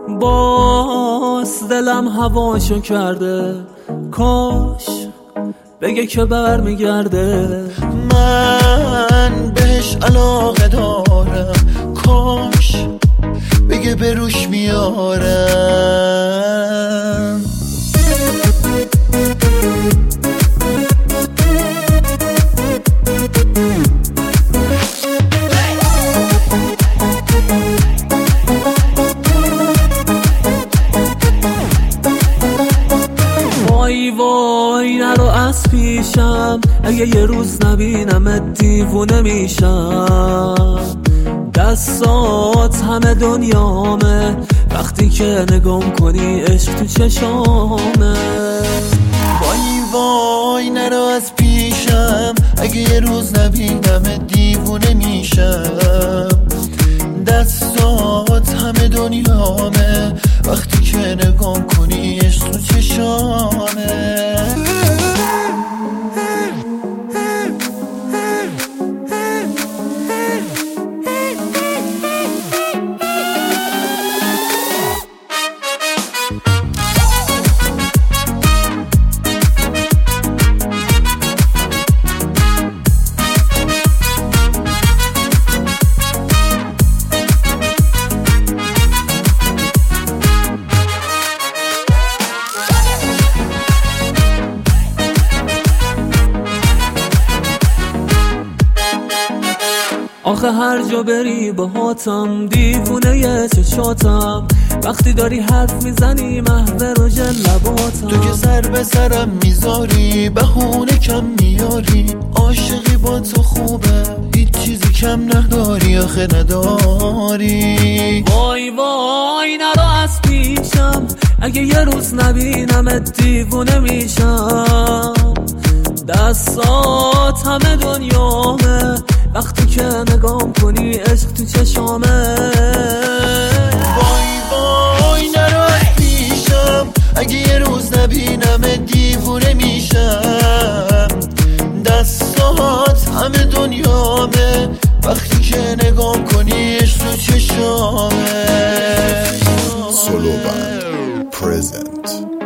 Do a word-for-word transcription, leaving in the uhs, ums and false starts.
باز دلم هواشو کرده، کاش بگه که برمیگرده. من بهش علاقه دارم، کاش بگه بروش میارم. وای وای نرو از پیشم، اگه یه روز نبینم دیوونه میشم. دستات همه دنیامه، وقتی که نگام کنی عشق تو چشامه. وای وای نرو از پیشم، اگه یه روز نبینم دیوونه میشم. دستات همه دنیامه، وقتی که نگام کنی عشق تو چشامه. آخه هر جا بری باهاتم، دیوونه یه چشاتم. وقتی داری حرف میزنی محو روژ لباتم. تو که سر به سرم میذاری، بهونه کم میاری. عاشقی با تو خوبه، هیچ چیزی کم نداری، آخه نداری. وای وای نرو از پیشم، اگه یه روز نبینم دیوونه میشم. دستات همه دنیامه، وقتی که نگام کنی عشق تو چشامه. وای وای نرو از پیشم، اگه یه روز نبینم دیوونه میشم. دستات همه دنیامه، وقتی که نگام کنی عشق تو چشامه. Solo Band present.